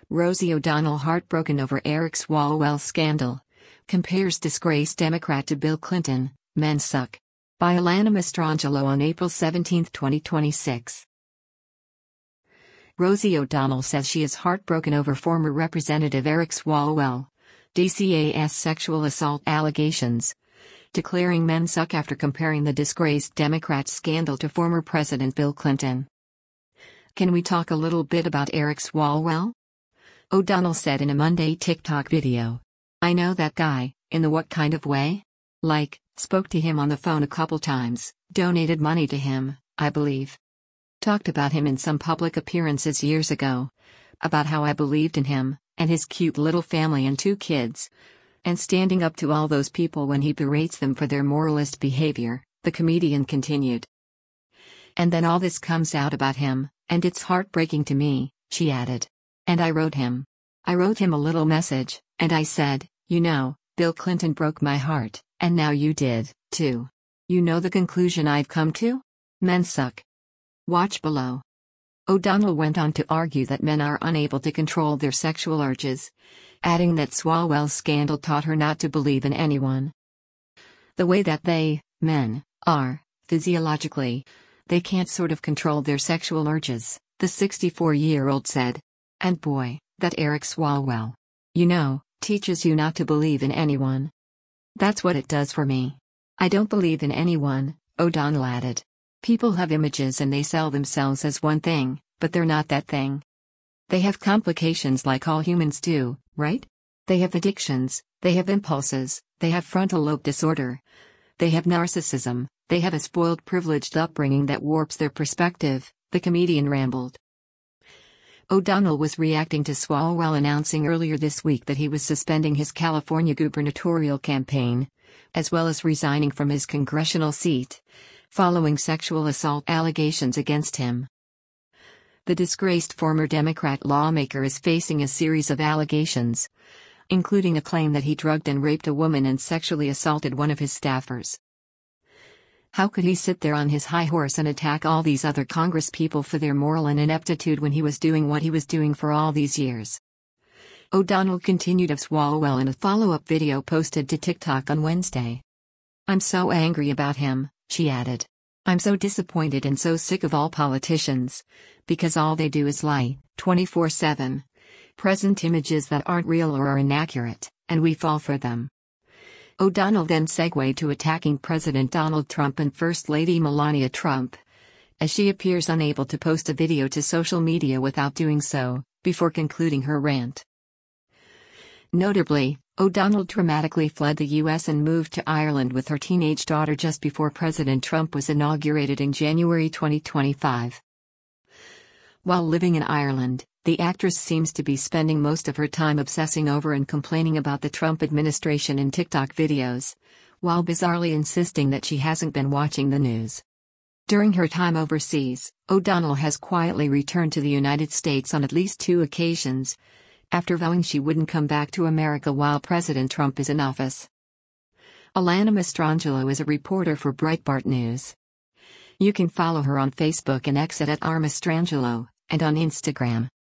Rosie O'Donnell heartbroken over Eric Swalwell scandal. Compares disgraced Democrat to Bill Clinton, men suck. By Alana Mastrangelo on April 17, 2026. Rosie O'Donnell says she is heartbroken over former Representative Eric Swalwell, DCA's sexual assault allegations, declaring men suck after comparing the disgraced Democrat scandal to former President Bill Clinton. Can we talk a little bit about Eric Swalwell? O'Donnell said in a Monday TikTok video. I know that guy, in the what kind of way? Like, spoke to him on the phone a couple times, donated money to him, I believe. Talked about him in some public appearances years ago. About how I believed in him, and his cute little family and 2 kids. And standing up to all those people when he berates them for their moralist behavior, the comedian continued. And then all this comes out about him, and it's heartbreaking to me, she added. And I wrote him a little message, and I said, you know, Bill Clinton broke my heart, and now you did, too. You know the conclusion I've come to? Men suck. Watch below. O'Donnell went on to argue that men are unable to control their sexual urges, adding that Swalwell's scandal taught her not to believe in anyone. The way that they, men, are, physiologically, they can't sort of control their sexual urges, the 64-year-old said. And boy, that Eric Swalwell, you know, teaches you not to believe in anyone. That's what it does for me. I don't believe in anyone, O'Donnell added. People have images and they sell themselves as one thing, but they're not that thing. They have complications like all humans do, right? They have addictions, they have impulses, they have frontal lobe disorder. They have narcissism, they have a spoiled privileged upbringing that warps their perspective, the comedian rambled. O'Donnell was reacting to Swalwell announcing earlier this week that he was suspending his California gubernatorial campaign, as well as resigning from his congressional seat, following sexual assault allegations against him. The disgraced former Democrat lawmaker is facing a series of allegations, including a claim that he drugged and raped a woman and sexually assaulted one of his staffers. How could he sit there on his high horse and attack all these other congresspeople for their moral ineptitude when he was doing what he was doing for all these years? O'Donnell continued of Swalwell in a follow-up video posted to TikTok on Wednesday. I'm so angry about him, she added. I'm so disappointed and so sick of all politicians, because all they do is lie, 24/7. Present images that aren't real or are inaccurate, and we fall for them. O'Donnell then segued to attacking President Donald Trump and First Lady Melania Trump, as she appears unable to post a video to social media without doing so, before concluding her rant. Notably, O'Donnell dramatically fled the U.S. and moved to Ireland with her teenage daughter just before President Trump was inaugurated in January 2025. While living in Ireland, the actress seems to be spending most of her time obsessing over and complaining about the Trump administration in TikTok videos, while bizarrely insisting that she hasn't been watching the news. During her time overseas, O'Donnell has quietly returned to the United States on at least 2 occasions, after vowing she wouldn't come back to America while President Trump is in office. Alana Mastrangelo is a reporter for Breitbart News. You can follow her on Facebook and X at @rmastrangelo, and on Instagram.